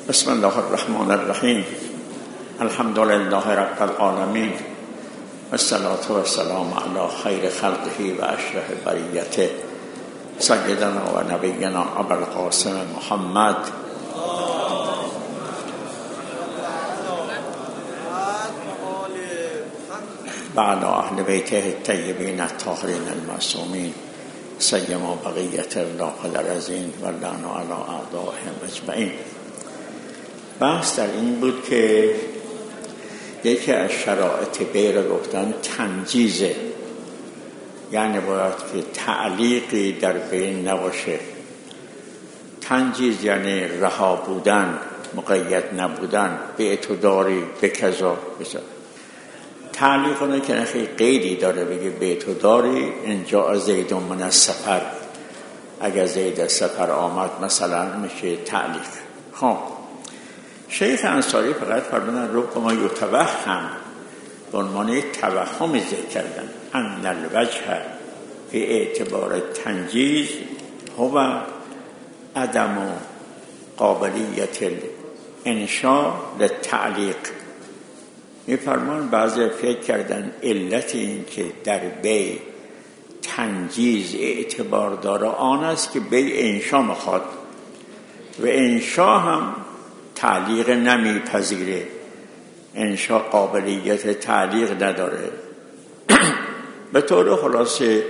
بسم الله الرحمن الرحیم. الحمد لله رب العالمین والصلاة والسلام علی خیر خلقه و اشرف بریته سیدنا و نبینا ابوالقاسم محمد بعد اهل بیته الطیبین الطاهرین المعصومین سیما بقیت الله الرزین و لعن علی اعدائهم اجمعین. بحث در این بود که یکی از شرایط بی را گفتن تنجیزه، یعنی باید که تعلیقی در بین نباشه. تنجیز یعنی رها بودن، مقید نبودن، به اعتداری به کذا بسا. تعلیق اونه که نخی قیدی داره، بگه به اعتداری اینجا زید من السفر، اگر زید از سفر آمد مثلا میشه تعلیق. خب شیخ انصاری فقط فرمودن ربما یتوهم، به عنوان توهم ذکر کردن ان الوجه فی اعتبار تنجیز هو عدم قابلیت الانشاء للتعلیق. میفرمان بعضی فکر کردن علت این که در بی تنجیز اعتبار داره آن است که بی انشاء میخواد و انشاء هم تعلیق نمیپذیره، انشاء قابلیت تعلیق نداره. به طور خلاصه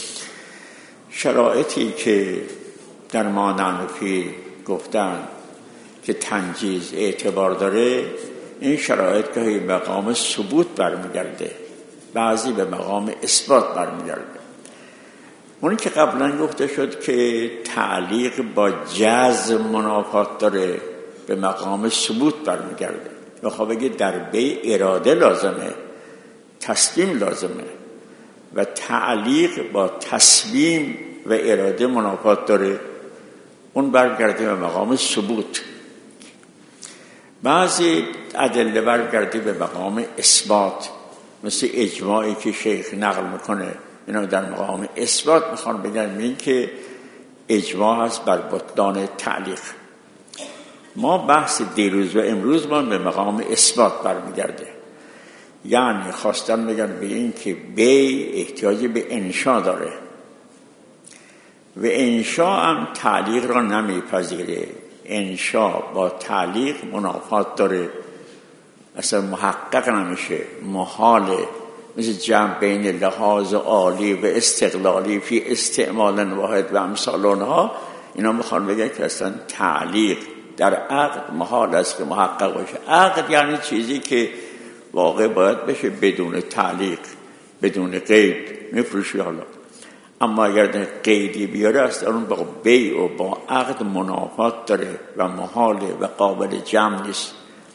شرایطی که در مانعنفی گفتن که تنجیز اعتبار داره، این شرایط که به مقام ثبوت برمیگرده، بعضی به مقام اثبات برمیگرده. اون که قبلا گفته شد که تعلیق با جزم منافات داره، به مقام ثبوت برمیگرده. بخواه بگه در بی اراده لازمه، تسلیم لازمه، و تعلیق با تسلیم و اراده منافات داره، اون برگرده به مقام ثبوت. بعضی ادله برگرده به مقام اثبات، مثل اجماعی که شیخ نقل میکنه، اینا در مقام اثبات میخوان بگن این که اجماع هست بر بطلان تعلیق. ما بحث دیروز و امروز ما به مقام اثبات برمیگرده، یعنی خواستن بگن به این که بی احتیاج به انشاء داره و انشاء هم تعلیق را نمیپذیره. انشاء با تعلیق منافات داره، اصلا محقق نمیشه، محاله، مثل جمع بین لحاظ عالی و استقلالی فی استعمال واحد و امثال اونها. اینا میخوان بگن که اصلا تعلیق در عقد محال است که محقق باشه. عقد یعنی چیزی که واقع باید بشه بدون تعلیق، بدون قید میفروشی حالا. اما اگر در قیدی بیاره است اون با بیع و با عقد منافات داره و محاله و قابل جمع نیست.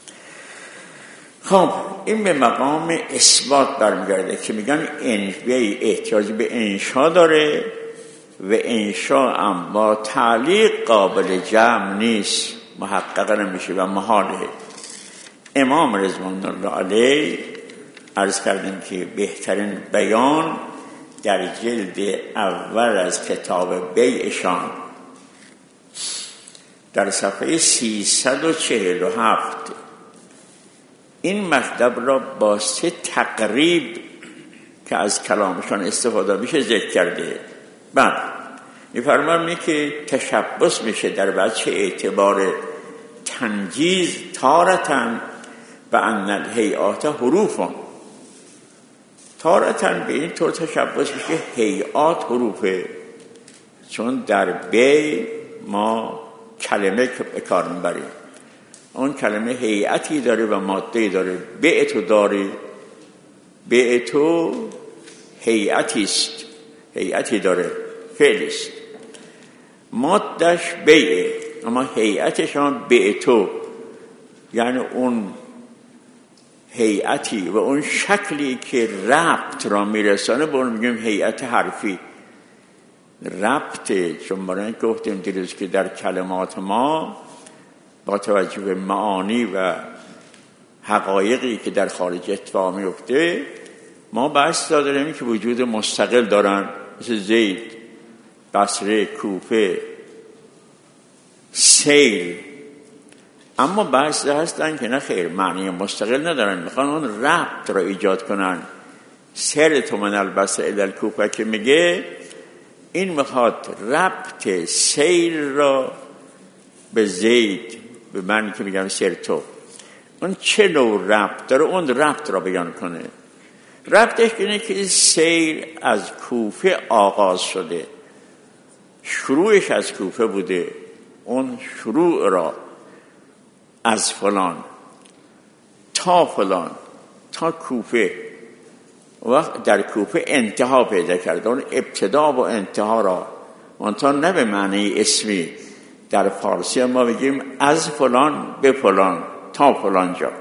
خب این به مقام اثبات برمیگرده که میگن بیع احتیاج به انشاء داره و انشاء هم با تعلیق قابل جمع نیست، محقق نمیشه و محاله. امام رضوان الله علیه عرض کردیم که بهترین بیان در جلد اول از کتاب بیعشان در صفحه 347 این مطلب را با 3 تقریب که از کلامشان استفاده میشه ذکر کرده. بعد میفرمایند که تشبث میشه در وجه اعتبار تنجیز تارتن و ان الهیئات حروفون. تارتن به این طور تشبث میشه هیئات حروفه، چون در بی ما کلمه کار میبریم، اون کلمه هیئتی داره و ماده داره. بیعتو داره، بیعتو هیئتی است، هیئتی داره، فعل است، مادهش بیعه، اما هیئتش هم بیعتو، یعنی اون هیئتی و اون شکلی که ربط را میرسانه به اون میگیم هیئت حرفی. ربطه، چون برای اینکه گفتیم دیروز که در کلمات ما با توجه به معانی و حقایقی که در خارج اتفاق میفته ما بحث داریم که وجود مستقل دارن، مثل زید، بصره، کوفه، سیل، اما بعضی هستن که نه خیر، معنی مستقل ندارن، میخوان اون ربط را ایجاد کنن. سرت من البصر الی الکوفه که میگه، این میخواد ربط سیر را به زید، به من که میگم سیر تو، اون چه نوع ربط داره، اون ربط را بیان کنه. ربطش اینه که سیر از کوفه آغاز شده، شروعش از کوفه بوده، اون شروع را از فلان تا فلان تا کوفه، وقت در کوفه انتها پیدا کرده. اون ابتدا و انتها را منتها نه به معنی اسمی، در فارسی ما بگیم از فلان به فلان تا فلان جا.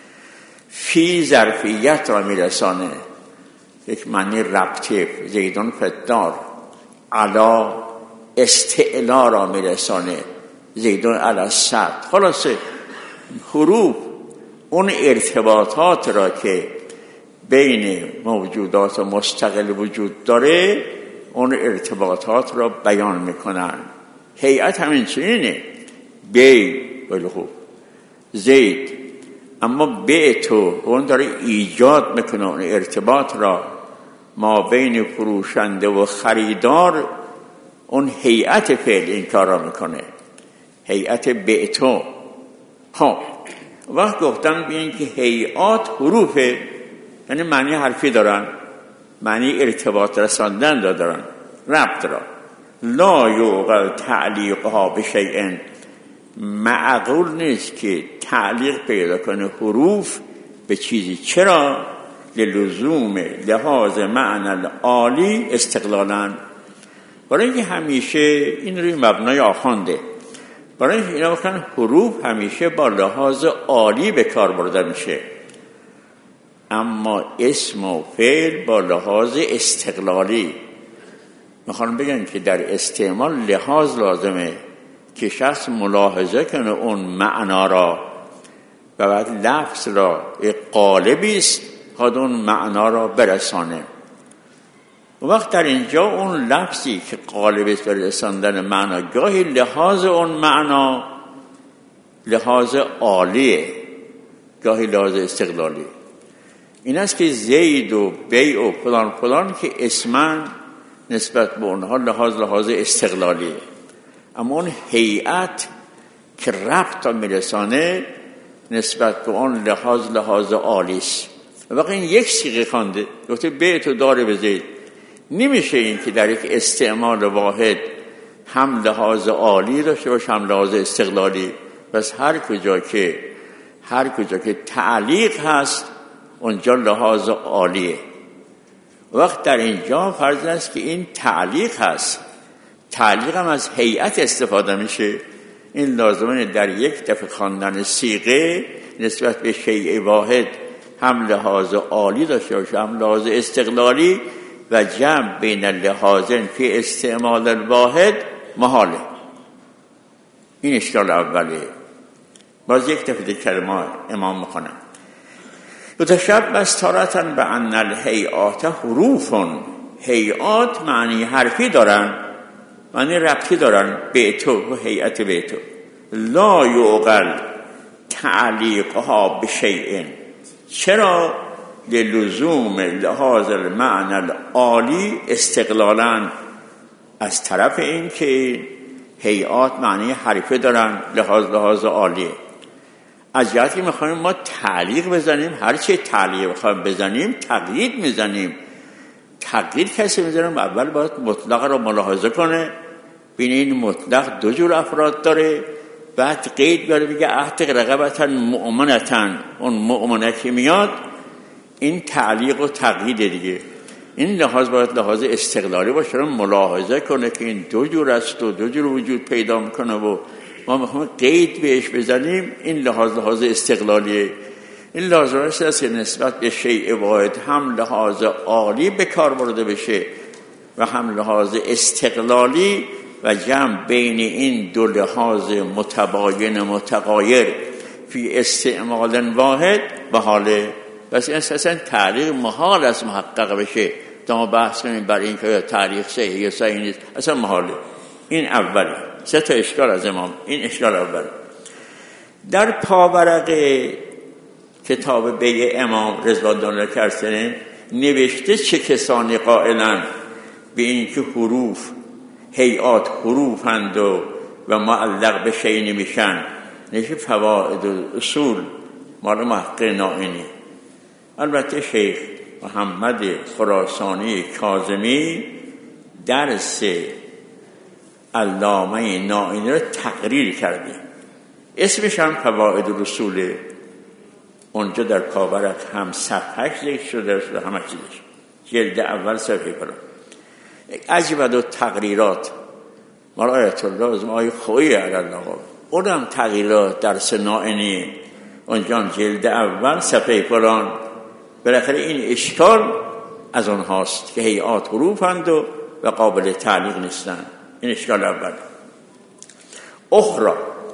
فی ظرفیت را میرسانه، یک معنی ربطه، زیدون فدار. علا استعلا را میرسانه، زیدون علی السد. خلاصه حروف اون ارتباطات را که بین موجودات مستقل وجود داره، اون ارتباطات را بیان میکنن. هیئت همین چنینه، بی بلخو زید، اما به تو اون داره ایجاد میکنه اون ارتباط را ما بین فروشنده و خریدار. اون هیئت فعل این کار را میکنه، هیئت به تو. ها وقت گفتم بیان که هیئات حروفه، یعنی معنی حرفی دارن، معنی ارتباط رساندن دارن، ربط را. لا یوقع تعلیقها بشیء، معقول نیست که تعلیق پیدا کنه حروف به چیزی. چرا؟ للزوم لحاظ معنی العالی استقلالا، برای اینکه همیشه این روی مبنای آخونده، برای اینکه اینا بکنن حروف همیشه با لحاظ عالی به کار برده میشه، اما اسم و فعل با لحاظ استقلالی. میخوان بگن که در استعمال لحاظ لازمه که شخص ملاحظه کنه اون معنا را و بعد لفظ را یک قالبی است خود اون معنا را برسانه. وقت در اینجا اون لفظی که قالب است برای رساندن معنا، گاهی لحاظ اون معنا لحاظ عالیه، گاهی لحاظ استقلالی. این است که زید و بیع و فلان فلان که اسمن نسبت به اونها لحاظ استقلالیه، اما اون هیئت که ربط را میرسانه نسبت به اون لحاظ عالی است. وقتی این یک صیغه خوانده، گفته بیت و داره به زید، نمیشه این که در یک استعمال واحد هم لحاظ عالی داشته باشه هم لحاظ استقلالی. بس هر کجا که تعلیق هست اونجا لحاظ عالیه. وقت در اینجا فرض است که این تعلیق هست، تعلیق هم از هیئت استفاده میشه. این لازمه در یک دفعه خواندن صیغه نسبت به شیء واحد هم لحاظ عالی داشته باشه هم لحاظ استقلالی، و جمع بین اللحاظین فی استعمال الواحد محاله. این اشکال اوله. باز یک دفعه کلمه امام میکنم. متشبث تارةً بأن الهیئات حروف، هیئات معنی حرفی دارن، معنی ربطی دارن، بیتو و هیئت بیتو. لا یعقل تعلیقها بشیء، چرا؟ للزوم لحاظ المعنی العالی استقلالا، از طرف این که هیئات معنی حرفی دارن لحاظ عالیه. از جهتی میخوایم ما تعلیق بزنیم، هرچی تعلیق بخوایم بزنیم تقیید میزنیم. تقیید کسی میزنیم اول باید مطلق رو ملاحظه کنه، بین این مطلق دو جور افراد داره، بعد قید بیاره بگه اعتق رقبتا مؤمنتا، اون مؤمنه که میاد این تعلیق و تقیید دیگه. این لحاظ باید لحاظ استقلالی باشه، ملاحظه کنه که این دو جور است و دو جور وجود پیدا میکنه و ما میخوایم قید بهش بزنیم. این لحاظ استقلالیه. این لازم است که نسبت به شیء واحد هم لحاظ عالی به کار برده بشه و هم لحاظ استقلالی، و جمع بین این دو لحاظ متباین متغایر فی استعمال واحد و حاله. بس این اساساً تعلیق محال است محقق بشه تا ما بحث کنیم بر این که تعلیق صحیح یا صحیح نیست، اصلا محاله. این اوله. سه تا اشکال از امام، این اشکال اوله. در پاورق کتاب بیع امام رضوان الله کرسنی نوشته چه کسانی قائلند به اینکه حروف هیئات حروفند و معلق به شیء نمیشن. نشه فواید و اصول مال محقق نائینی. البته شیخ محمد خراسانی کاظمی درس علامه نائینی رو تقریر کرده، اسمش هم فواید و اصوله. اونجا در پاورق هم صفحهش ذکر شده همه چیزش، جلد اول صفحه کنم. عجیبه دو تقریرات مال آیت الله از آیه خویی علیه اونم تغییرات درس نائینی اونجا جلد اول صفحه فلان. بالاخره این اشکال از اونهاست که هیئات حروفند و قابل تعلیق نیستن. این اشکال اول. اخرى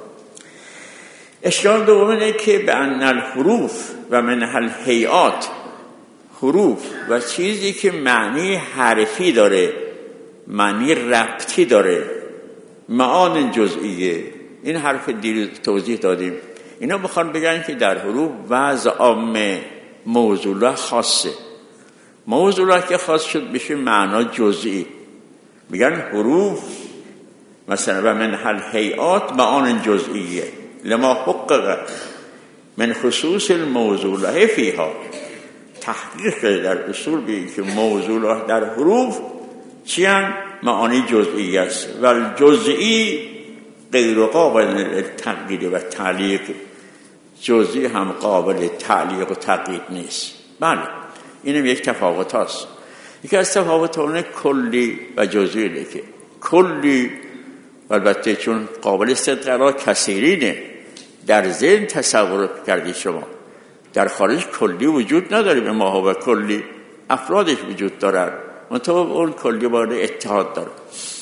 اشکال دوم اینه که به ان الحروف و منها الهیئات، حروف و چیزی که معنی حرفی داره، معنی ربطی داره، معانی جزئیه. این حرف دیر توضیح دادیم. اینا بخوان بگن که در حروف وضع عام موضوع خاصه. موضوع که خاص شد بشه معنا جزئی. میگن حروف مثلا و من الهیئات معانی جزئیه لما حقق من خصوص الموضوع فیها. تحقیق در اصول به که موضوع در حروف چیان؟ معانی جزئی است و الجزئی غیر قابل تقیید و تعلیق. جزئی هم قابل تعلیق و تقیید نیست. بله اینم یک تفاوت هست. یکی از تفاوت‌ها کلی و جزئی است که کلی البته چون قابل استدلال کثیرینه در ذهن تصور کردید شما، در خارج کلی وجود نداره. به ما و کلی افرادش وجود دارن، منتها اون کلی باید اتحاد داره.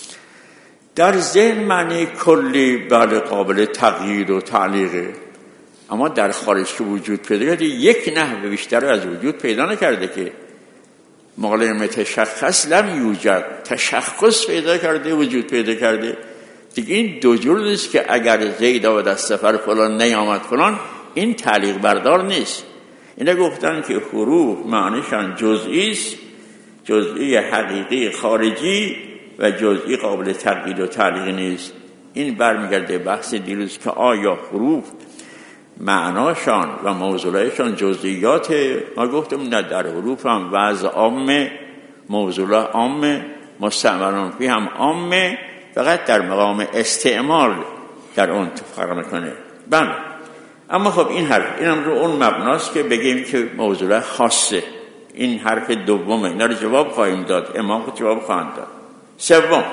در ذهن معنی کلی بله قابل تغییر و تعلیقه، اما در خارج که وجود پیدا کرده یک نحو بیشتر از وجود پیدا نکرده که معلم تشخص لم یوجد، تشخص پیدا کرده، وجود پیدا کرده. دیگه این دو جور نیست که اگر زید آمد از سفر فلان نیامد فلان، این تعلیق بردار نیست. اینا گفتن که حروف معنیشان جزئی است، جزئی حقیقی خارجی و جزئی قابل تقیید و تعلیق نیست. این برمیگرده بحث دیروز که آیا حروف معناشان و موضوعشان جزئیات. ما گفتم نه، در حروف هم وضع عام، موضوع عام، مستعملون فی هم عام، فقط در مقام استعمال در اون فرق میکنه. بله اما خب این حرف اینم رو اون مبناست که بگیم که موضوع خاصه. این حرف دومه، اینا رو جواب خواهیم داد، امام خود جواب خواهند داد. سوم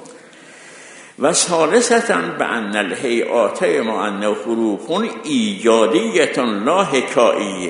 و ثالثاً بأن الهیئات معنی حروف ایجادیه لا حکاییه.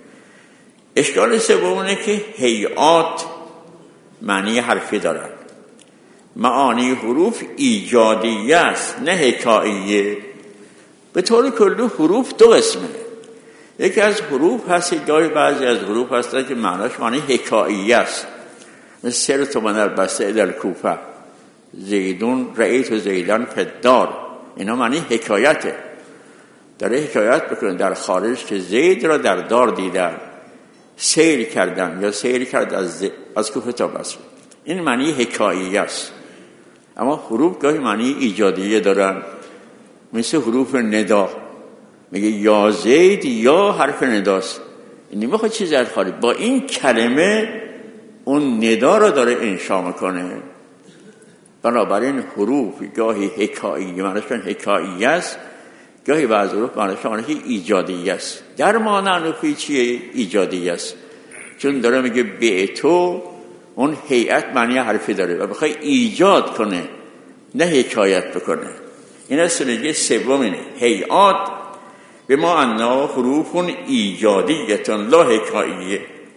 اشکال سوم اینه که هیئات معنی حرفی دارن، معانی حروف ایجادیه است نه حکاییه. به طور کلی حروف دو قسمه. یکی از حروف هست، گاهی بعضی از حروف هست که معناش معنی حکاییه است، مثل سرت من البسطه در کوفه، زیدون رئیت و زیدان فدار، اینا معنی حکایته، داره حکایت بکنه در خارج که زید را در دار دیدن، سیر کردن یا سیر کرد از کوفه تا بصره. این معنی حکاییه است. اما حروف گاهی معنی ایجادیه دارن، مثل حروف ندا، میگه یا زید یا حرف نداست. این نمیخواد چیز از خارج، با این کلمه اون ندا را داره انشا میکنه. بنابراین حروف گاهی حکاییه معنیشون حکاییه است، گاهی بعض حروف معنیشون ایجادیه است. در معنی نفی چیه؟ ایجادیه است. چون داره میگه به تو اون هیئت معنی حرفی داره و بخوای ایجاد کنه نه حکایت بکنه. این است نگه سوم اینه، هیئات به ما انا حروف ایجادیه لا حکاییه.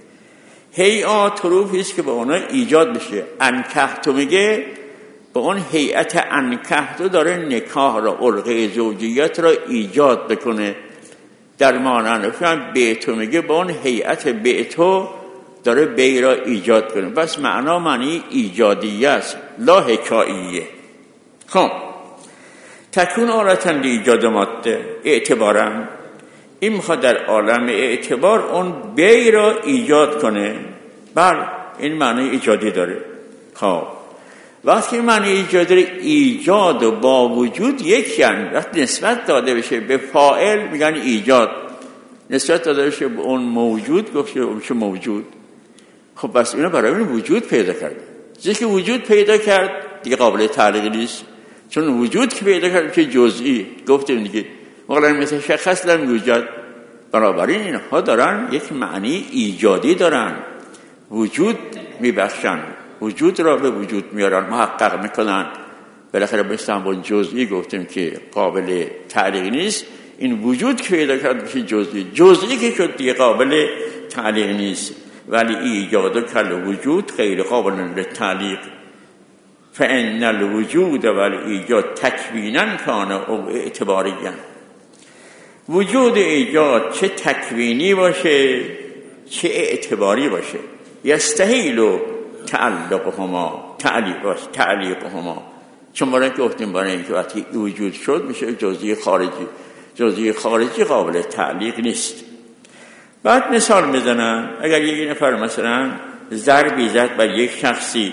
هیئات حروفی است که با اونها ایجاد بشه. انکحتو میگه به اون هیئت انکحتو داره نکاح را، علقه زوجیت را ایجاد بکنه. در معنی نفهم بیتو میگه به اون هیئت بیتو داره بی را ایجاد کنه. بس معنی ایجادیه است لا حکاییه. خب تکون آلتن ایجاد ماده اعتبارا، این میخواد در عالم اعتبار اون بی را ایجاد کنه. بله این معنی ایجادی داره. خب وقتی معنی ایجاد داره، ایجاد و با وجود یکی هن. وقتی نسبت داده بشه به فاعل میگن ایجاد، نسبت داده بشه به اون موجود گفته بشه موجود. خب بس اینا برای این وجود پیدا کرده. چیزی که وجود پیدا کرد دیگه قابل تعلیق نیست، چون وجود که پیدا کرد که جزئی گفتیم دیگه واقعا مثل شخص لم یوجد. بنابراین اینها دارن یک معنی ایجادی دارن، وجود میبخشن، وجود را به وجود میارن، محقق میکنن. بالاخره بستنبون جزئی گفتیم که قابل تعلیق نیست، این وجود که پیدا کرد میشه جزئی، جزئی که شد دیگه قابل تعلیق نیست. ولی ایجاد کل وجود غیر قابل للتعلیق، فان الوجود والایجاد تکوینا کان او اعتباریا. وجود ایجاد چه تکوینی باشه چه اعتباری باشه، یستحیل تعلقهما تعلیقهما. چون برای که گفتیم برای اینکه وقتی وجود شد میشه جزئی خارجی، جزئی خارجی قابل تعلیق نیست. بعد مثال میزنن، اگر یک نفر مثلا ضربی زد بر یک شخصی،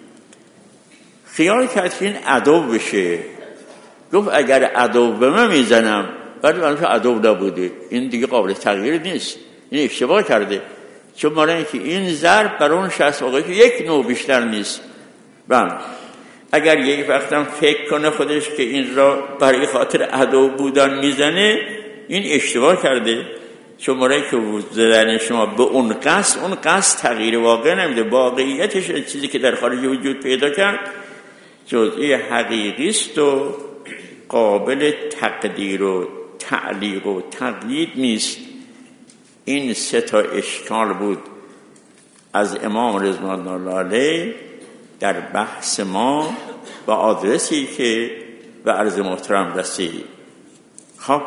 خیال کرد که این عدو بشه، گفت اگر عدو به من میزنم، ولی منش عدو نبوده، این دیگه قابل تغییر نیست، این اشتباه کرده. چون برای اینکه این ضرب بر اون شخص واقعی که یک نوع بیشتر نیست. بله اگر یک وقتم فکر کنه خودش که این را برای خاطر عدو بودن میزنه، این اشتباه کرده. چون برای که زدن شما به اون قصد تغییر واقع نمیده، واقعیتش چیزی که در خارج وجود پیدا کرد جزئی حقیقی است و قابل تقدیر و تعلیق و تقیید نیست. این سه تا اشکال بود از امام رضوان الله علیه در بحث ما و آدرسی که به عرض محترم رسید. خب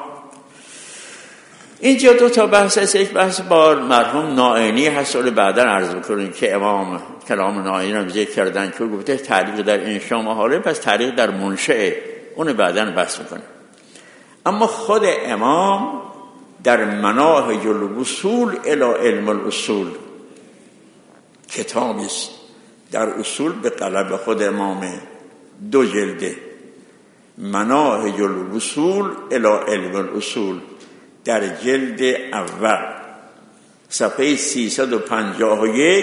اینجا دو تا بحث است. یک بحث با مرحوم نائینی هست، بعدا عرض می‌کنیم که امام کلام نائینی رو ذکر کردن که گفته تعلیق در انشاء محاله، پس تعلیق در منشأ، اون بعدا بحث می‌کنه. اما خود امام در مناهج الوصول الی علم الاصول، کتابی است در اصول به قلم خود امام، 2 جلده، مناهج الوصول الی علم الاصول، در جلد اول صفحه 351،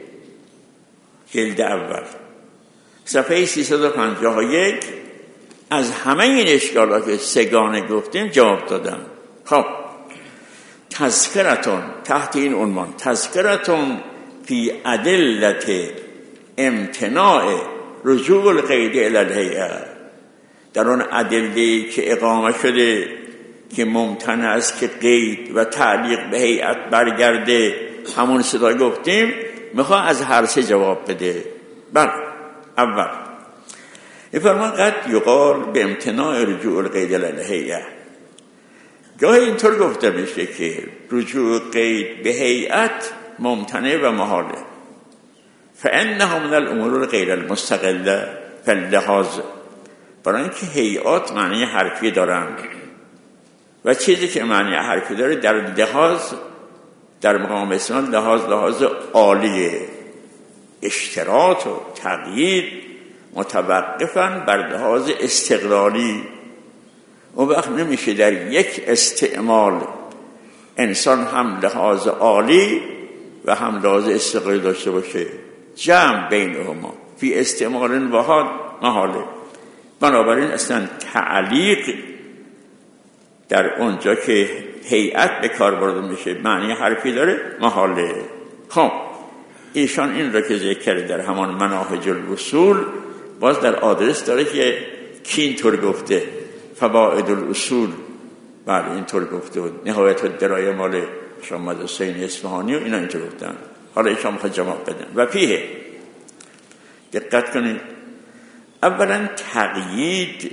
جلد اول صفحه 351 از همه این اشکالات که سگانه گفتیم جواب دادم. خب تذکرتون، تحت این عنوان تذکرتون فی ادلت امتناع رجوع القید الی الهیئه، در اون ادله که اقامه شده که ممتنع است که قید و تعلیق به هیئت برگرده، همون صدا گفتیم، میخواه از هر سه جواب بده. بله اول فرمان قد یقال به امتناع رجوع القید الی الهیئه، گاهی اینطور گفته میشه که رجوع قید به هیئت ممتنع و محاله، فانه من الامور غیر المستقله فاللحاظ، برای اینکه هیئات معنی حرفی دارن و چیزی که معنی حرفی داره در لحاظ، در مقام اسلام لحاظ عالیه، اشتراط و تقیید متوقفاً بر لحاظ استقلالی. اون وقت نمیشه در یک استعمال انسان هم لحاظ عالی و هم لحاظ استقلالی داشته باشه، جمع بینهما فی استعمال واحد محاله. بنابراین اصلا تعلیق در اونجا که هیئت به کار برده میشه معنی حرفی داره محاله. خب ایشان این را که ذکر کرده در همان مناهج الوصول، باز در آدرس داره که کی اینطور گفته، فوائد الاصول، بله اینطور گفته بود، نهایت الدرایه مال شامد حسین اصفهانی و اینا اینطور گفتن. حالا ایشان میخواد جواب بدن و فیه دقت کنید. اولا تقیید،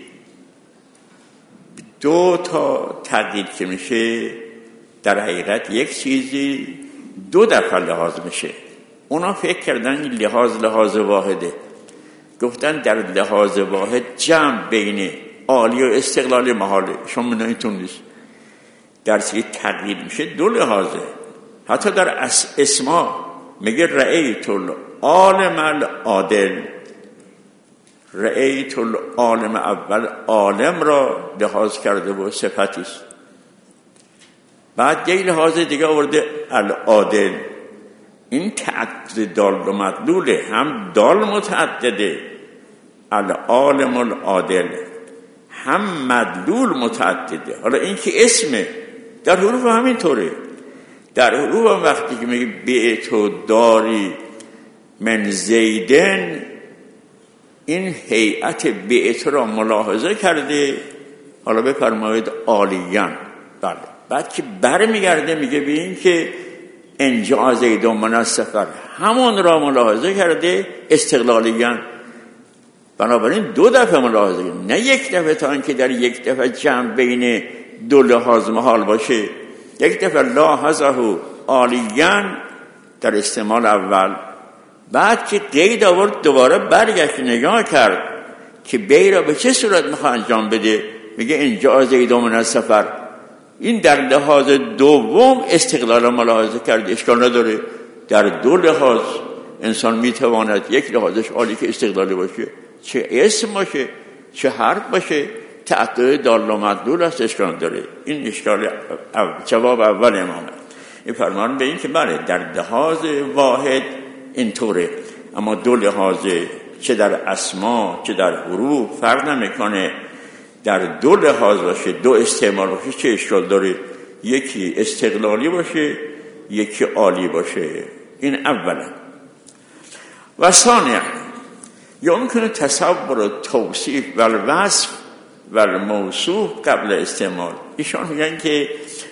2 تا تقیید که میشه در حقیقت یک چیزی 2 دفعه لحاظ میشه. اونا فکر کردن لحاظ واحده، گفتن در لحاظ واحد جمع بین عالی و استقلالی محاله. شما میدونیتون نیست درسی تغییر میشه دو لحاظه. حتی در اسما میگه رأیت العالم العادل. رأیت العالم اول عالم را لحاظ کرده و صفتی است. بعد یک لحاظ دیگه آورده العادل. این تعدد دال و مدلوله، هم دال متعدده العالم العادل، هم مدلول متعدده. حالا این که اسمه در حروف همینطوره. در حروف هم وقتی که میگه بیعتو داری من زیدن، این هیئت بیعت را ملاحظه کرده. حالا بفرمایید عالیان. بله. بعد که برمیگرده میگه ببین که انجا زید من السفر، همون را ملاحظه کرده استقلالیان. بنابراین دو دفعه ملاحظه کرده، نه یک دفعه، تا اینکه در یک دفعه جمع بین دو لحاظ محال باشه. یک دفعه لاحظه عالیان در استعمال اول، بعد که قید آورد دوباره برگشت نگاه کرد که بی را به چه صورت میخواه انجام بده. میگه انجا زید من السفر. این در لحاظ دوم استقلال ملاحظه کرد، اشکال نداره. در دو لحاظ انسان میتواند یک لحاظش عالی که استقلالی باشه، چه اسم باشه چه حرف باشه، تعدد دال و مدلول است، اشکال داره. این اشکال جواب اول امامه. این فرمان به این که بله در لحاظ واحد اینطوره، اما دو لحاظ چه در اسما چه در حروف فرق نمیکنه. در دو لحاظ باشه، دو استعمال باشه، چه اشکال داره؟ یکی استقلالی باشه یکی عالی باشه. این اولا. و ثانیا یمکن تصور توصیف و الوصف و الموصوف قبل استعمال. ایشان میگن که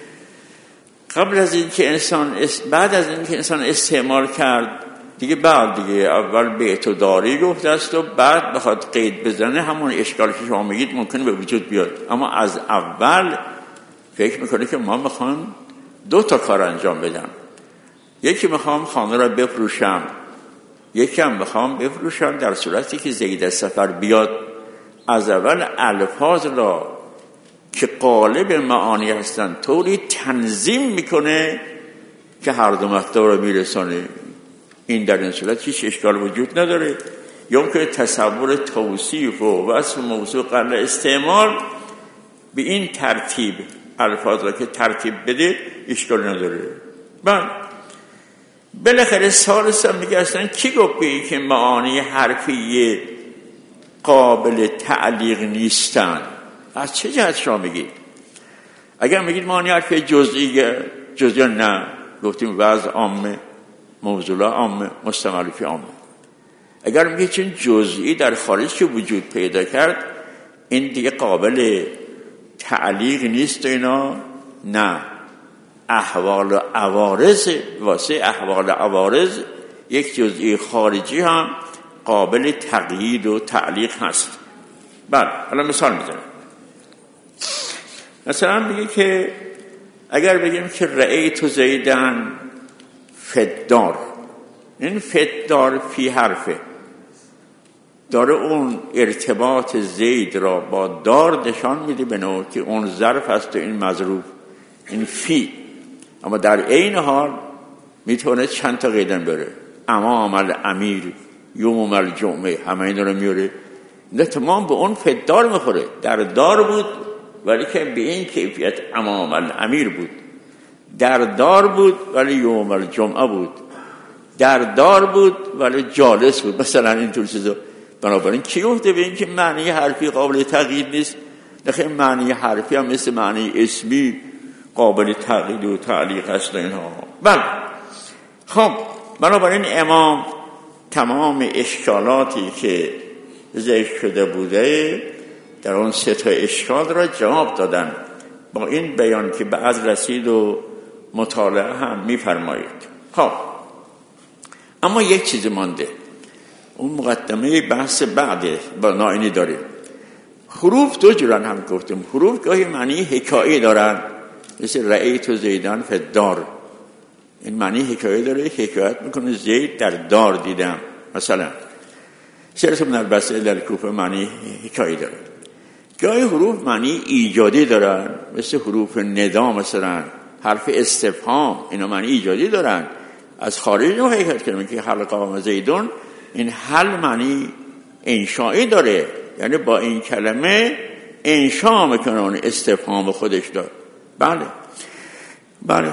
قبل از این که انسان بعد از این که انسان استعمال کرد دیگه، بعد دیگه اول بیعت و داری گفته است و بعد بخواد قید بزنه، همون اشکالی که شما میگید ممکنه به وجود بیاد. اما از اول فکر میکنه که ما میخوام دو تا کار انجام بدم. یکی میخوام خانه را بفروشم، یکی هم میخوام بفروشم در صورتی که زید از سفر بیاد. از اول الفاظ را که قالب معانی هستن طوری تنظیم میکنه که هر دو مطلب را میرسانه. این در این صورت هیچ اشکال وجود نداره. یا که تصور توصیف و وصف موضوع قبل استعمال به این ترتیب الفاظ را که ترتیب بده اشکال نداره. بالاخره ثالثا میگه اصلا کی گفت به که معانی حرفی قابل تعلیق نیستن؟ از چه جهت شما میگید؟ اگر میگید معانی حرفی جزئی نه، گفتیم وضع عامه، موضوع عامه، مستعمل فی عامه. اگر میگید چون جزئی در خارج که وجود پیدا کرد این دیگه قابل تعلیق نیست و اینا، نه. احوال و عوارض، واسه احوال و عوارض یک جزئی خارجی هم قابل تقیید و تعلیق هست. بله، حالا مثال میزنم. مثلا میگه که اگر بگیم که رأیت زیدن فدار، این فدار فی حرفه داره اون ارتباط زید را با دار نشان میده به نوع که اون ظرف است و این مظروف، این فی. اما در این حال میتونه چند تا قیدن بره. امام الامیر، یوم الجمعه، همه این رو میاره. نه تمام به اون فدار میخوره. در دار بود ولی که به این کیفیت امام الامیر بود. در دار بود ولی یوم الجمعه بود. در دار بود ولی جالس بود، مثلا اینطور چیزا. بنابراین کی گفته به این که معنی حرفی قابل تغییر نیست؟ نخیر، معنی حرفی هم مثل معنی اسمی قابل تغییر و تعلیق هست و اینها. بله. خب بنابراین امام تمام اشکالاتی که ذکر شده بوده در اون سه تا اشکال را جواب دادن با این بیان که به از رسید و مطالعه هم میفرمایید. خب اما یک چیز مانده، اون مقدمه بحث بعده با نائینی داریم. حروف دو جورن هم گفتیم. حروف گاهی معنی حکایه دارن، مثل رأیت زیدان فدار، این معنی حکایه داره، حکایت میکنه زید در دار دیدم. مثلا سیرت ابن البصره در کوفه معنی حکایه داره. گاهی حروف معنی ایجادی دارن، مثل حروف ندا، مثلا حرف استفهام، اینا معنی ایجادی دارن. از خارج ما حقیقت کنیم که حل قام زیدون، این حل معنی انشایی داره، یعنی با این کلمه انشا میکنه اون استفهام خودش داره. بله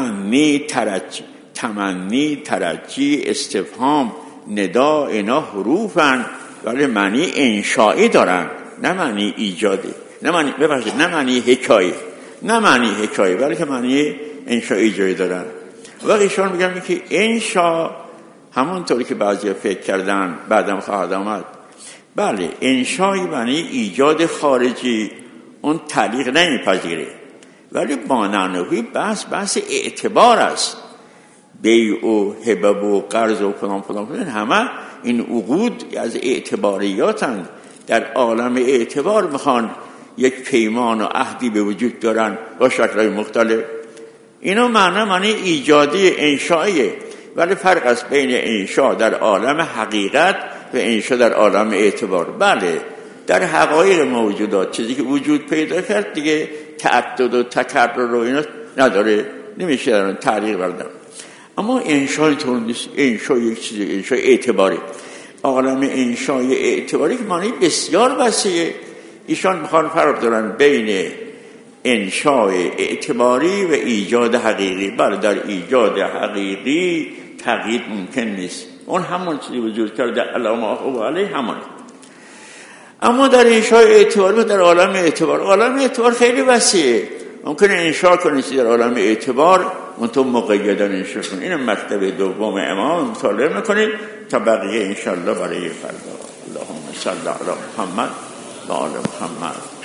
تمنی ترجی استفهام ندا، اینا حروفن ولی معنی انشایی دارن، نه معنی ایجادی، نه معنی حکایه، ولی که معنی انشایی ایجادی دارن. و ایشان میگن که انشا همونطوری که بعضی فکر کردن بعدم خواهد آمد، بله انشایی معنی ایجاد خارجی، اون تعلیق نمیپذیره، ولی بانانوی بحث اعتبار است. بیع و هبه و قرض و فلان همه این عقود از اعتباریاتند. در عالم اعتبار میخوان یک پیمان و عهدی به وجود دارن با شکل‌های مختلف. اینا معنی ایجادی انشائیه، ولی فرق است بین انشا در عالم حقیقت و انشا در عالم اعتبار. بله در حقایق موجودات چیزی که وجود پیدا کرد دیگه تعدد و تکرر و اینا نداره، نمیشه در اون تعلیق بردم. اما انشای طور نیست، انشا یک چیزی، انشا اعتباری. عالم انشای اعتباری که معنی بسیار وسیعه. ایشان میخوان فرق دارن بین انشای اعتباری و ایجاد حقیقی. بله در ایجاد حقیقی تغییر ممکن نیست، اون همون چیزی وجود کرده علامه و علیه همونه. اما در انشای اعتباری و در عالم اعتبار خیلی وسیعه. ممکنه انشا کنید در عالم اعتبار منطقه مقیدن انشا کنید. این مکتب دوم امام مطالعه میکنید تا بقیه انشاءالله برای فردا. اللهم صل علی محمد و آل محمد.